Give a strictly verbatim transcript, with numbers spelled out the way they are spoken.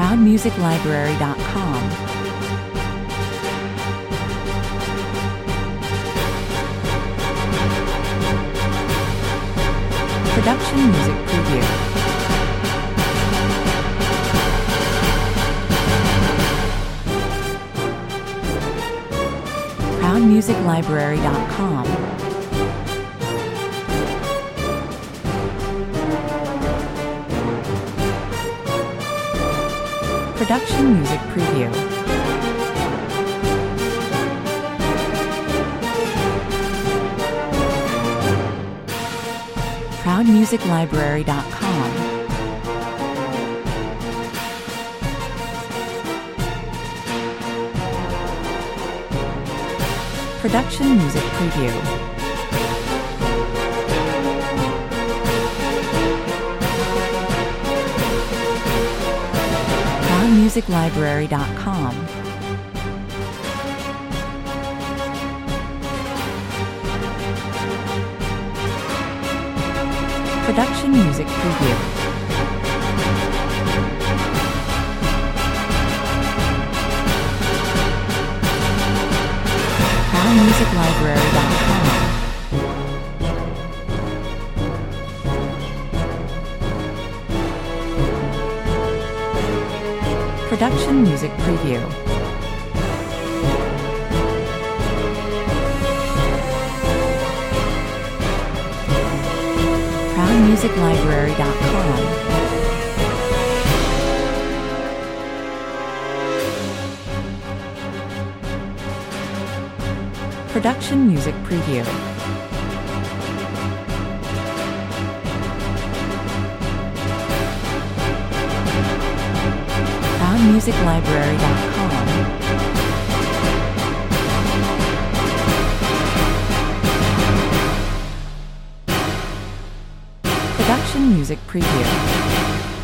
proud music library dot com. Production Music Preview. proud music library dot com. Production Music Preview. proud music library dot com. Production Music Preview. proud music library dot com. Production Music Preview. proud music library dot com. Production Music Preview. proud music library dot com. Production Music Preview. proud music library dot com. Production Music Preview.